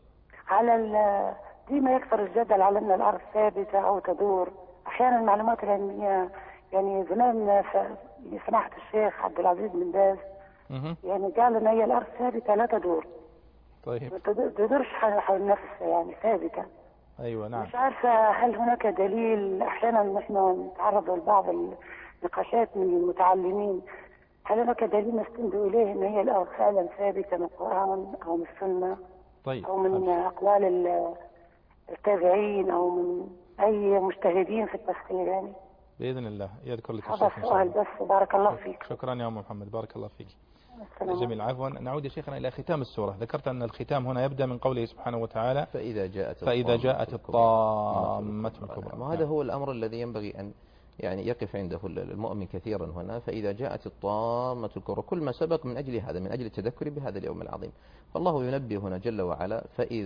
ديما يكثر الجدل على أن الأرض ثابتة أو تدور. أحيانا المعلومات العلمية يعني زمان سماحة الشيخ عبد العزيز بن باز يعني قال أن هي الأرض ثابتة لا تدور. طيب. ما تدورش حول نفسها، يعني ثابتة. أيوة نعم. مش عارفة هل هناك دليل. أحيانا نحن نتعرض لبعض النقاشات من المتعلمين، هل هناك دليل نستند إليه أن هي الأرض فعلا ثابتة من القرآن أو من السنة؟ طيب. أو من أقوال التابعين أو من أي مجتهدين في التفسير يعني؟ بإذن الله يذكر لك هذا السؤال بس. بارك الله فيك. شكرا يا أم محمد، بارك الله فيك. جميل. عفوا، نعود يا شيخنا إلى ختام السورة. ذكرت أن الختام هنا يبدأ من قوله سبحانه وتعالى: فإذا جاءت الطامة الكبرى. وهذا هو الأمر الذي ينبغي أن يعني يقف عنده المؤمن كثيرا هنا. فإذا جاءت الطامة الكبرى، كل ما سبق من أجل هذا، من أجل التذكر بهذا اليوم العظيم. فالله ينبه هنا جل وعلا: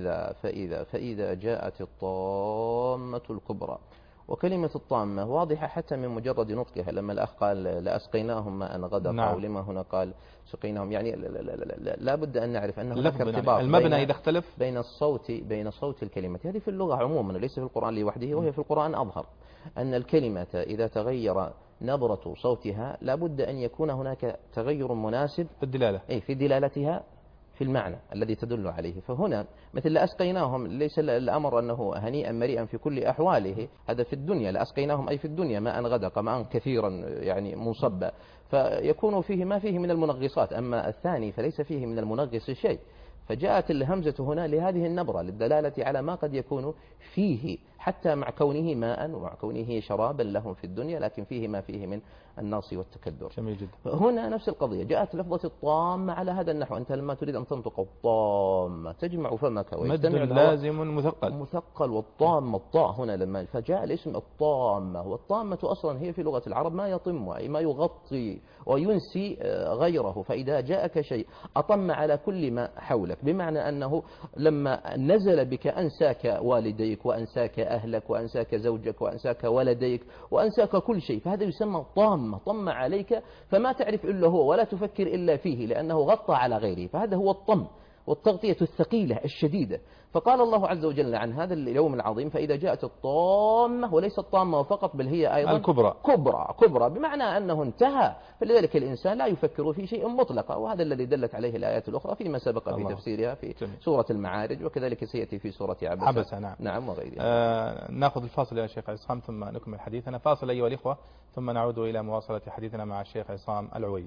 فإذا جاءت الطامة الكبرى. وكلمة الطامة واضحة حتى من مجرد نطقها، لما الأخ قال لأسقيناهم ماء غدقا. نعم. ولما هنا قال سقيناهم، يعني لا بد أن نعرف أن هناك ارتباط المبنى إذا اختلف بين صوت الكلمة. هذه في اللغة عموما، ليس في القرآن لوحده، وهي في القرآن أظهر أن الكلمة إذا تغير نبرة صوتها لا بد أن يكون هناك تغير مناسب في الدلالة، في دلالتها في المعنى الذي تدل عليه. فهنا مثل لأسقيناهم، ليس الأمر أنه هنيئا مريئا في كل أحواله، هذا في الدنيا. لأسقيناهم أي في الدنيا ماء غدق، ماء كثيرا يعني مصبا، فيكون فيه ما فيه من المنغصات. أما الثاني فليس فيه من المنغص شيء. فجاءت الهمزة هنا لهذه النبرة، للدلالة على ما قد يكون فيه حتى مع كونه ماء ومع كونه شرابا لهم في الدنيا، لكن فيه ما فيه من النقص والتكدر. جميل جدا. هنا نفس القضية، جاءت لفظة الطامة على هذا النحو. أنت لما تريد أن تنطق الطامة تجمع فمك ويجتمع مد لازم مثقل، والطامة الطاء هنا لما فجاء الاسم الطامة. والطامة أصلا هي في لغة العرب ما يطم، أي ما يغطي وينسي غيره. فإذا جاءك شيء أطم على كل ما حولك، بمعنى أنه لما نزل بك أنساك والديك وأنساك أهلك وأنساك زوجك وأنساك ولديك وأنساك كل شيء، فهذا يسمى طامة. طم عليك فما تعرف إلا هو ولا تفكر إلا فيه، لأنه غطى على غيره. فهذا هو الطم والتغطية الثقيلة الشديدة. فقال الله عز وجل عن هذا اليوم العظيم: فإذا جاءت الطامة، وليس الطامة فقط بل هي أيضا كبرى بمعنى أنه انتهى. فلذلك الإنسان لا يفكر في شيء مطلقا، وهذا الذي دلت عليه الآيات الأخرى فيما سبق في تفسيرها في سورة المعارج، وكذلك سيأتي في سورة عبسة. نعم وغيرها. نأخذ الفاصل يا شيخ عصام ثم نكمل حديثنا. فاصل أيها الإخوة ثم نعود إلى مواصلة حديثنا مع الشيخ عصام العويد.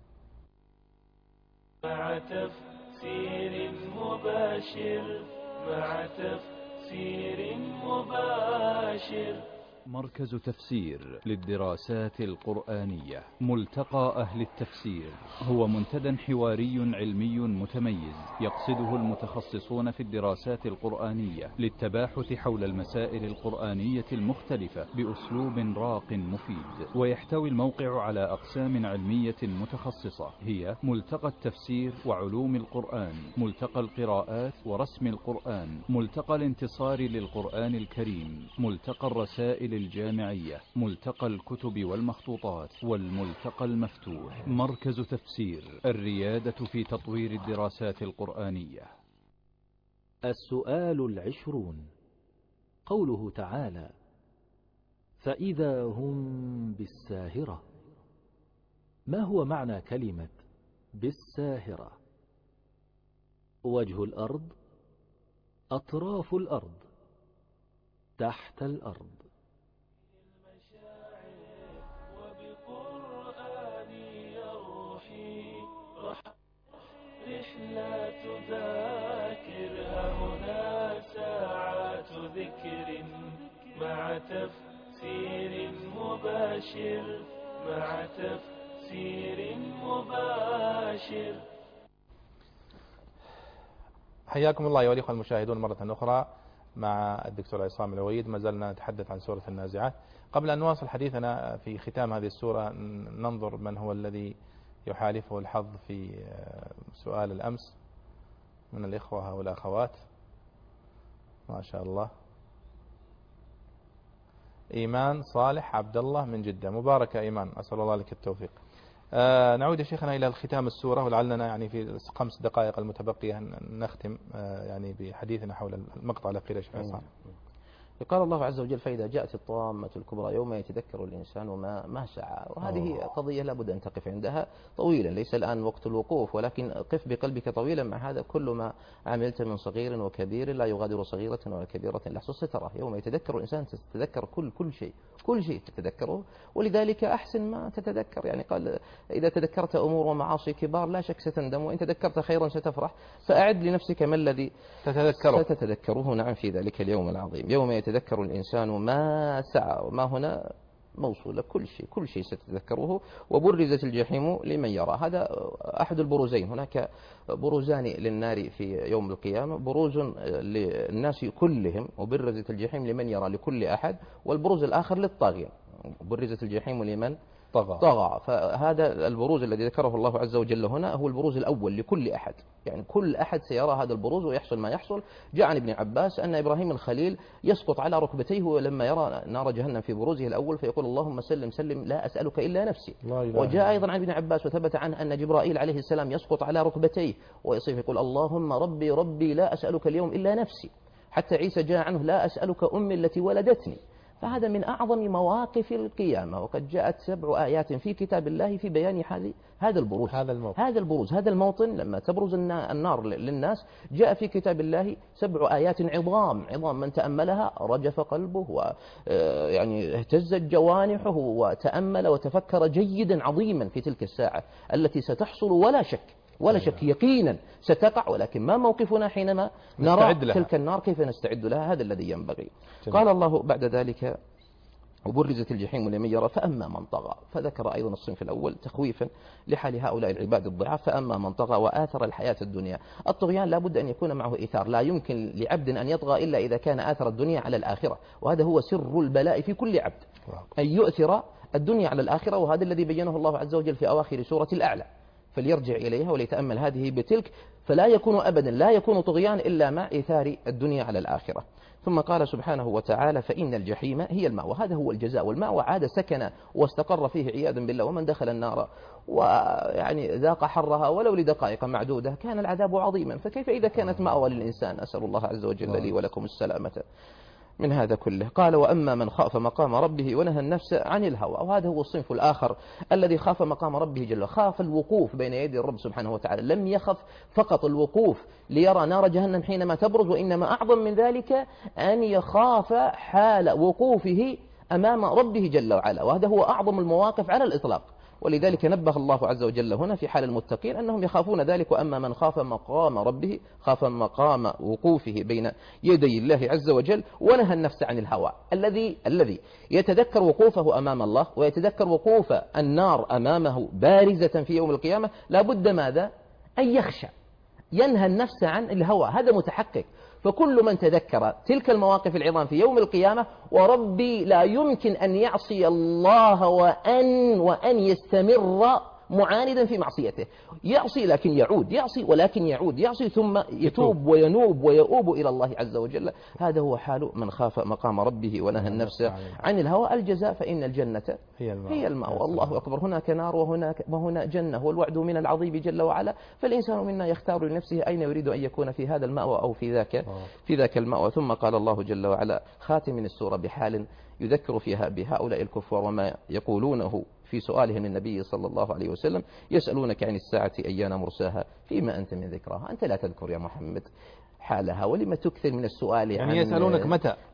مع تفسير مباشر، مع تفسير مباشر. مركز تفسير للدراسات القرآنية، ملتقى أهل التفسير، هو منتدى حواري علمي متميز يقصده المتخصصون في الدراسات القرآنية للتباحث حول المسائل القرآنية المختلفة بأسلوب راق مفيد. ويحتوي الموقع على أقسام علمية متخصصة، هي ملتقى التفسير وعلوم القرآن، ملتقى القراءات ورسم القرآن، ملتقى الانتصار للقرآن الكريم، ملتقى الرسائل الجامعية، ملتقى الكتب والمخطوطات، والملتقى المفتوح. مركز تفسير، الريادة في تطوير الدراسات القرآنية. السؤال 20. قوله تعالى: فإذا هم بالساهرة. ما هو معنى كلمة بالساهرة؟ وجه الأرض، أطراف الأرض، تحت الأرض. رحلة ذاكرها هنا ساعات ذكر، مع تفسير مباشر، مع تفسير مباشر. حياكم الله أيها الأخوة المشاهدون مرة أخرى مع الدكتور عصام العويد. ما زلنا نتحدث عن سورة النازعات. قبل أن نواصل حديثنا في ختام هذه السورة ننظر من هو الذي يحالفه الحظ في سؤال الأمس من الإخوة والأخوات. ما شاء الله. إيمان صالح عبد الله من جدة. مبارك إيمان، أسأل الله لك التوفيق. نعود يا شيخنا إلى ختام السورة، ولعلنا يعني في 5 دقائق المتبقية نختم يعني بحديثنا حول المقطع الأخير يا شيخ عصام. قال الله عز وجل: فإذا جاءت الطامة الكبرى يوم يتذكر الإنسان ما سعى. وهذه قضية لابد أن تقف عندها طويلا، ليس الآن وقت الوقوف، ولكن قف بقلبك طويلا مع هذا. كل ما عملت من صغير وكبير لا يغادر صغيرة ولا كبيرة لحظة سترة. يوم يتذكر الإنسان تتذكر كل شيء تتذكره، ولذلك أحسن ما تتذكر. يعني قال: إذا تذكرت أمور ومعاصي كبار لا شك ستندم، وإن تذكرت خيرا ستفرح. فأعد لنفسك ما الذي ستتذكره. نعم، في ذلك اليوم العظيم يوم يتذكر الإنسان ما سعى. وما هنا موصولة، كل شيء ستتذكره. وبرزت الجحيم لمن يرى. هذا أحد البروزين. هناك بروزان للنار في يوم القيامة، بروز للناس كلهم، وبرزت الجحيم لمن يرى لكل أحد، والبروز الآخر للطاغين، برزت الجحيم لمن طغى. فهذا البروز الذي ذكره الله عز وجل هنا هو البروز الأول لكل أحد، يعني كل أحد سيرى هذا البروز ويحصل ما يحصل. جاء عن ابن عباس أن إبراهيم الخليل يسقط على ركبتيه لما يرى نار جهنم في بروزه الأول، فيقول: اللهم سلم سلم لا أسألك إلا نفسي. وجاء أيضا عن ابن عباس وثبت عنه أن جبرائيل عليه السلام يسقط على ركبتيه ويصيح يقول: اللهم ربي ربي لا أسألك اليوم إلا نفسي. حتى عيسى جاء عنه: لا أسألك أمي التي ولدتني. فهذا من أعظم مواقف القيامة، وقد جاءت 7 آيات في كتاب الله في بيان هذا البروز، هذا الموطن لما تبرز النار للناس. جاء في كتاب الله 7 آيات عظام من تأملها رجف قلبه ويعني اهتزت جوانحه وتأمل وتفكر جيدا عظيما في تلك الساعة التي ستحصل ولا شك ولا شك يقينا ستقع، ولكن ما موقفنا حينما نرى تلك النار، كيف نستعد لها؟ هذا الذي ينبغي. قال الله بعد ذلك: وبرزت الجحيم لمن يرى فأما من طغى. فذكر أيضا الصنف الأول تخويفا لحال هؤلاء العباد الضعاف: فأما من طغى وآثر الحياة الدنيا. الطغيان لا بد أن يكون معه إيثار، لا يمكن لعبد أن يطغى إلا إذا كان آثر الدنيا على الآخرة، وهذا هو سر البلاء في كل عبد، أن يؤثر الدنيا على الآخرة، وهذا الذي بينه الله عز وجل في أواخر سورة الأعلى، فليرجع إليها وليتأمل هذه بتلك، فلا يكون أبدا لا يكون طغيان إلا مع إيثار الدنيا على الآخرة. ثم قال سبحانه وتعالى: فإن الجحيم هي المأوى. وهذا هو الجزاء، والمأوى عاد سكن واستقر فيه عياذا بالله، ومن دخل النار ويعني ذاق حرها ولو لدقائق معدودة كان العذاب عظيما، فكيف إذا كانت مأوى للإنسان؟ أسأل الله عز وجل لي ولكم السلامة من هذا كله. قال: وأما من خاف مقام ربه ونهى النفس عن الهوى. وهذا هو الصنف الآخر الذي خاف مقام ربه جل، خاف الوقوف بين يدي الرب سبحانه وتعالى، لم يخف فقط الوقوف ليرى نار جهنم حينما تبرز، وإنما أعظم من ذلك أن يخاف حال وقوفه أمام ربه جل وعلا، وهذا هو أعظم المواقف على الإطلاق. ولذلك نبه الله عز وجل هنا في حال المتقين أنهم يخافون ذلك: وأما من خاف مقام ربه، خاف مقام وقوفه بين يدي الله عز وجل، ونهى النفس عن الهوى. الذي يتذكر وقوفه أمام الله ويتذكر وقوف النار أمامه بارزة في يوم القيامة، لا بد ماذا؟ أن يخشى، ينهى النفس عن الهوى، هذا متحقق. فكل من تذكر تلك المواقف العظام في يوم القيامة، وربي لا يمكن أن يعصي الله وأن يستمر معاندا في معصيته، يعصي لكن يعود، يعصي ولكن يعود، يعصي ثم يتوب وينوب ويؤوب إلى الله عز وجل. هذا هو حال من خاف مقام ربه ونهى النفس عن الهوى. الجزاء فإن الجنة هي المأوى. الله أكبر. هناك نار وهنا جنة، والوعد من العظيم جل وعلا، فالإنسان منا يختار لنفسه أين يريد أن يكون، في هذا المأوى أو في ذاك المأوى. ثم قال الله جل وعلا خاتم من السورة بحال يذكر فيها بهؤلاء الكفار وما يقولونه في سؤالهم النبي صلى الله عليه وسلم: يسألونك عن الساعة أيان مرساها فيما أنت من ذكراها. أنت لا تذكر يا محمد حالها، ولما تكثر من السؤال يعني يسألونك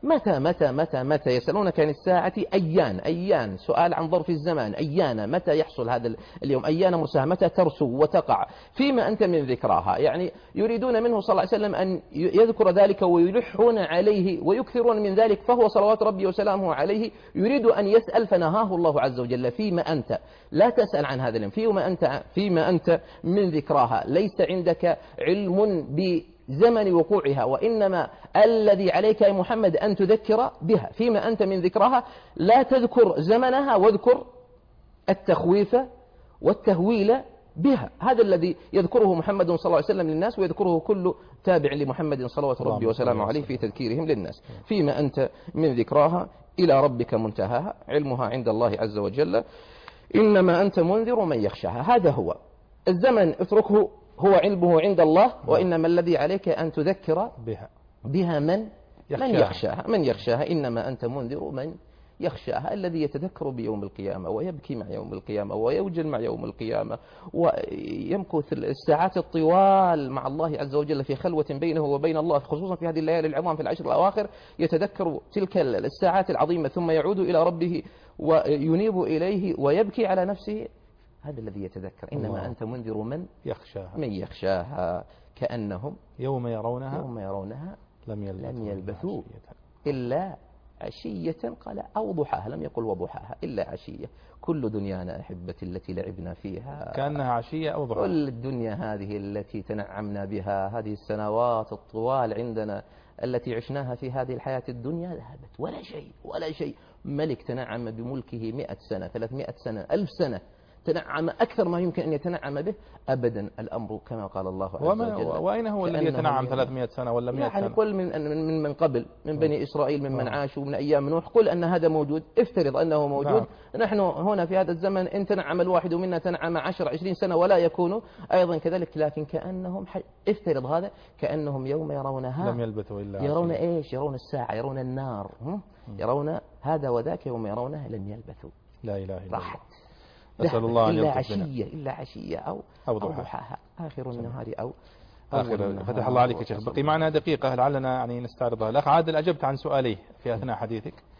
متى يسألونك عن الساعة أيان سؤال عن ظرف الزمان، أيان متى يحصل هذا اليوم، أيان مرساها متى ترسو وتقع، فيما أنت من ذكراها. يعني يريدون منه صلى الله عليه وسلم أن يذكر ذلك ويلحون عليه ويكثرون من ذلك، فهو صلوات ربي وسلامه عليه يريد أن يسأل، فنهاه الله عز وجل: فيما أنت، لا تسأل عن هذا اليوم، فيما أنت من ذكراها. ليس عندك علم بزمن وقوعها، وإنما الذي عليك يا محمد أن تذكر بها، فيما أنت من ذكرها. لا تذكر زمنها، واذكر التخويف والتهويل بها. هذا الذي يذكره محمد صلى الله عليه وسلم للناس، ويذكره كل تابع لمحمد صلوات ربي وسلامه عليه في تذكيرهم للناس: فيما أنت من ذكراها إلى ربك منتهاها، علمها عند الله عز وجل، إنما أنت منذر من يخشاها. هذا هو الزمن، اتركه، هو علمه عند الله، وإنما الذي عليك أن تذكر بها من يخشاها. إنما أنت منذر من يخشاها، الذي يتذكر بيوم القيامة ويبكي مع يوم القيامة ويوجل مع يوم القيامة، ويمكث الساعات الطوال مع الله عز وجل في خلوة بينه وبين الله، خصوصا في هذه الليالي العظام في العشر الأواخر، يتذكر تلك الساعات العظيمة، ثم يعود إلى ربه وينيب إليه ويبكي على نفسه. هذا الذي يتذكر. إنما أنت منذر من يخشاها كأنهم يوم يرونها لم يلبثوا إلا عشية. قال أو ضحاها، لم يقل وضحاها، إلا عشية. كل دنيانا أحبتي التي لعبنا فيها كأنها عشية أو ضحاها. كل الدنيا هذه التي تنعمنا بها، هذه السنوات الطوال عندنا التي عشناها في هذه الحياة الدنيا، ذهبت ولا شيء. ملك تنعم بملكه 100 سنة 300 سنة 1000 سنة، تنعم أكثر ما يمكن أن يتنعم به. أبدا الأمر كما قال الله عز وجل. وأين هو الذي يتنعم 300 سنة ولا 100 سنة؟ يعني قل من قبل، من بني إسرائيل، ممن عاشوا من أيام نوح، قل أن هذا موجود، افترض أنه موجود. نحن هنا في هذا الزمن إن تنعم الواحد منا تنعم 10-20 سنة ولا يكون أيضا كذلك، لكن كأنهم افترض هذا كأنهم يوم يرونها لم يلبثوا إلا يرون إيش؟ يرون الساعة، يرون النار، يرون هذا وذاك، يوم يرونها لم يلبثوا. لا إله إلا الله. نسأل الله أن إلا عشية أو ضحاها، آخر النهار أو آخر. فتح الله عليك يا شيخ. بقي معنا دقيقة لعلنا يعني نستعرضها. الأخ عادل أجبت عن سؤاليه في أثناء حديثك.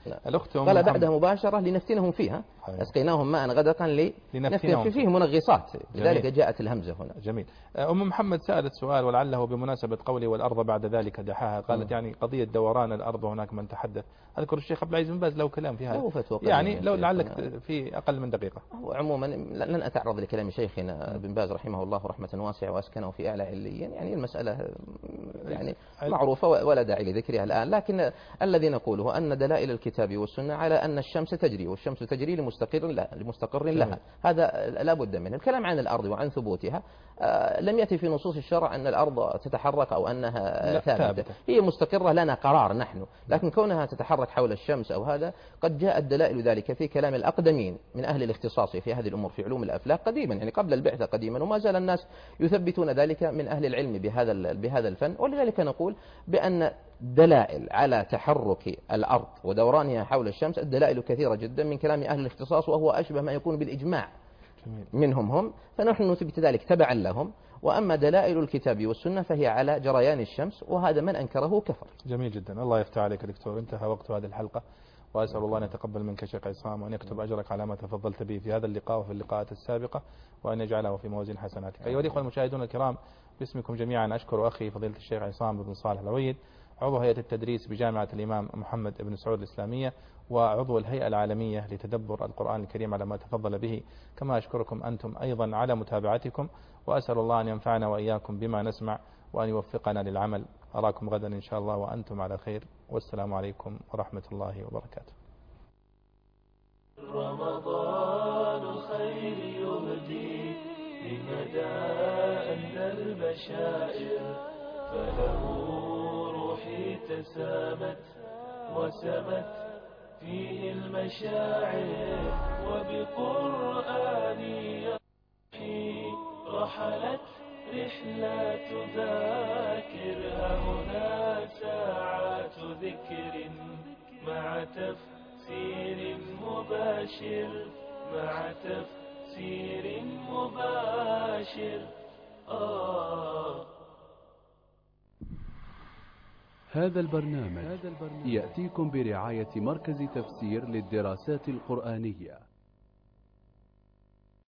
الأخت قال بعدها مباشرة لنفتنهم فيها. أسقيناهم ماء غدقا لنفتنهم فيه منغصات، لذلك جاءت الهمزة هنا. جميل. أم محمد سألت سؤال ولعله بمناسبة قولي والأرض بعد ذلك دحاها، قالت يعني قضية دوران الأرض هناك من تحدث، أذكر الشيخ عبد العزيز بن باز له كلام في هذا، يعني لو لعلك في أقل من دقيقة. عموما لن أتعرض لكلام شيخنا بن باز رحمه الله رحمة واسعة وأسكنه في أعلى عليين، يعني المسألة يعني معروفة ولا داعي لذكرها الآن، لكن الذي نقوله أن دلائل الكتاب والسنة على أن الشمس تجري، والشمس تجري لمستقر لها، هذا لا بد منه. الكلام عن الأرض وعن ثبوتها لم يأتي في نصوص الشرع أن الأرض تتحرك أو أنها ثابتة، هي مستقرة لنا قرار نحن، لكن كونها تتحرك حول الشمس أو هذا قد جاءت دلائل ذلك في كلام الأقدمين من أهل الاختصاص في هذه الأمور في علوم الأفلاك قديما، يعني قبل البعثة قديما، وما زال الناس يثبتون ذلك من أهل العلم بهذا الفن. ولذلك نقول بأن دلائل على تحرك الأرض ودورانها حول الشمس الدلائل كثيرة جدا من كلام أهل الاختصاص، وهو أشبه ما يكون بالإجماع منهم هم، فنحن نثبت ذلك تبعا لهم. وأما دلائل الكتاب والسنة فهي على جريان الشمس، وهذا من أنكره كفر. جميل جدا. الله يفتح عليك دكتور، انتهى وقت هذه الحلقة، وأسأل الله أن يتقبل منك شيخ عصام، وأن يكتب أجرك على ما تفضلت به في هذا اللقاء وفي اللقاءات السابقة، وأن يجعله في موازين حسناتك. أيها الإخوة المشاهدون الكرام، باسمكم جميعا أشكر أخي فضيلة الشيخ عصام بن صالح العويد، عضو هيئة التدريس بجامعة الإمام محمد بن سعود الإسلامية، وعضو الهيئة العالمية لتدبر القرآن الكريم، على ما تفضل به. كما أشكركم أنتم أيضا على متابعتكم، وأسأل الله أن ينفعنا وإياكم بما نسمع، وأن يوفقنا للعمل. أراكم غدا إن شاء الله وأنتم على خير، والسلام عليكم ورحمة الله وبركاته. رمضان خير يهدي لمدائن البشائر، فله روحي تسامت وسمت فيه المشاعر، وبقرآني يضحي رحلت رحلات ذاكر، هنا ساعات ذكر مع تفسير مباشر، مع تفسير مباشر. هذا البرنامج يأتيكم برعاية مركز تفسير للدراسات القرآنية.